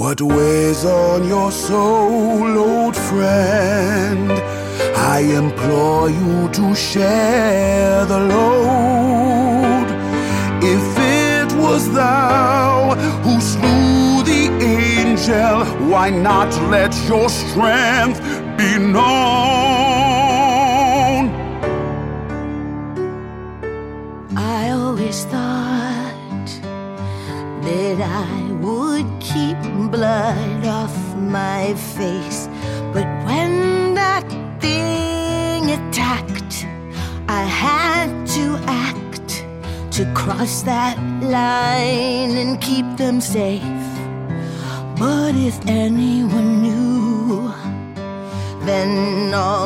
What weighs on your soul, old friend? I implore you to share the load. If it was thou who slew the angel, why not let your strength be known? I always thought that I would keep blood off my face, but when that thing attacked, I had to act to cross that line and keep them safe. But if anyone knew, then all